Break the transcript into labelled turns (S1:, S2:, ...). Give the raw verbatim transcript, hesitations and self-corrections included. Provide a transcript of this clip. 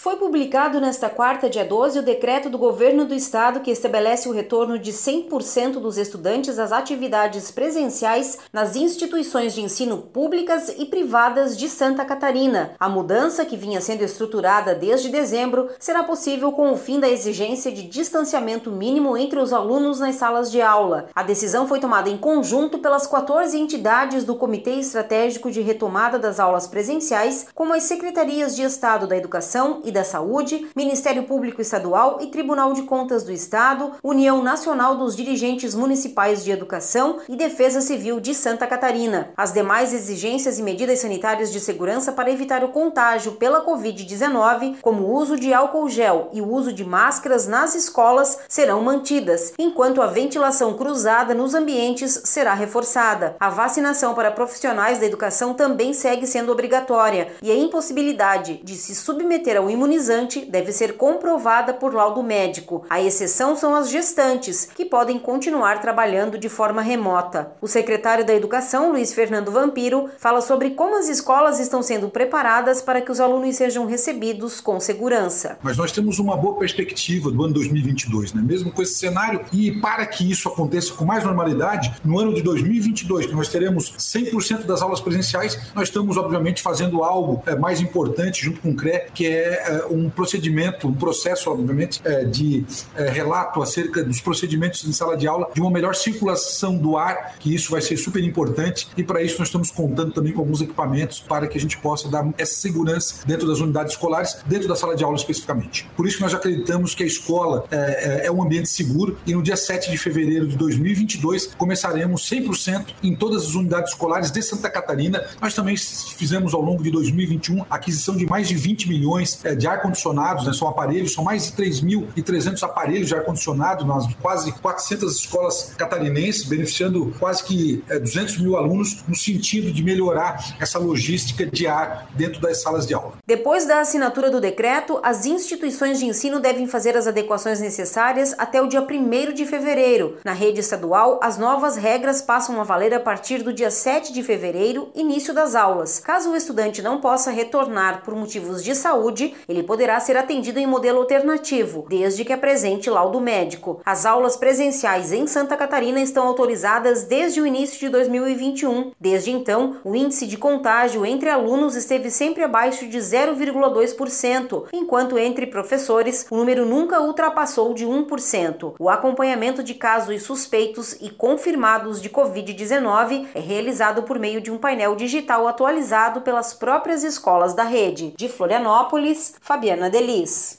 S1: Foi publicado nesta quarta, dia doze, o decreto do governo do estado que estabelece o retorno de cem por cento dos estudantes às atividades presenciais nas instituições de ensino públicas e privadas de Santa Catarina. A mudança, que vinha sendo estruturada desde dezembro, será possível com o fim da exigência de distanciamento mínimo entre os alunos nas salas de aula. A decisão foi tomada em conjunto pelas quatorze entidades do Comitê Estratégico de Retomada das Aulas Presenciais, como as Secretarias de Estado da Educação e da Saúde, Ministério Público Estadual e Tribunal de Contas do Estado, União Nacional dos Dirigentes Municipais de Educação e Defesa Civil de Santa Catarina. As demais exigências e medidas sanitárias de segurança para evitar o contágio pela covid dezenove, como o uso de álcool gel e o uso de máscaras nas escolas, serão mantidas, enquanto a ventilação cruzada nos ambientes será reforçada. A vacinação para profissionais da educação também segue sendo obrigatória e a impossibilidade de se submeter ao imunizante deve ser comprovada por laudo médico. A exceção são as gestantes, que podem continuar trabalhando de forma remota. O secretário da Educação, Luiz Fernando Vampiro, fala sobre como as escolas estão sendo preparadas para que os alunos sejam recebidos com segurança.
S2: Mas nós temos uma boa perspectiva do ano dois mil e vinte e dois, né? Mesmo com esse cenário, e para que isso aconteça com mais normalidade, no ano de dois mil e vinte e dois, que nós teremos cem por cento das aulas presenciais, nós estamos, obviamente, fazendo algo é, mais importante junto com o C R E, que é, é um procedimento, um processo, obviamente, é, de é, relato acerca dos procedimentos em sala de aula, de uma melhor circulação do ar, que isso vai ser super importante, e para isso nós estamos contando também com alguns equipamentos para que a gente possa dar essa segurança dentro das unidades escolares, dentro da sala de aula especificamente. Por isso que nós acreditamos que a escola é, é um ambiente seguro, e no dia sete de fevereiro de dois mil e vinte e dois começaremos cem por cento em todas as unidades escolares de Santa Catarina. Nós também fizemos ao longo de dois mil e vinte e um a aquisição de mais de vinte milhões é, de ar-condicionados, né? São aparelhos, são mais de três mil e trezentos aparelhos de ar-condicionado nas quase quatrocentas escolas catarinenses, beneficiando quase que é, duzentos mil alunos, no sentido de melhorar essa logística de ar dentro das salas de aula.
S1: Depois da assinatura do decreto, as instituições de ensino devem fazer as adequações necessárias até o dia primeiro de fevereiro. Na rede estadual, as novas regras passam a valer a partir do dia sete de fevereiro, início das aulas. Caso o estudante não possa retornar por motivos de saúde, ele poderá ser atendido em modelo alternativo, desde que apresente laudo médico. As aulas presenciais em Santa Catarina estão autorizadas desde o início de dois mil e vinte e um. Desde então, o índice de contágio entre alunos esteve sempre abaixo de zero vírgula dois por cento, enquanto entre professores o número nunca ultrapassou de um por cento. O acompanhamento de casos suspeitos e confirmados de covid dezenove é realizado por meio de um painel digital atualizado pelas próprias escolas da rede. De Florianópolis, Fabiana Delis.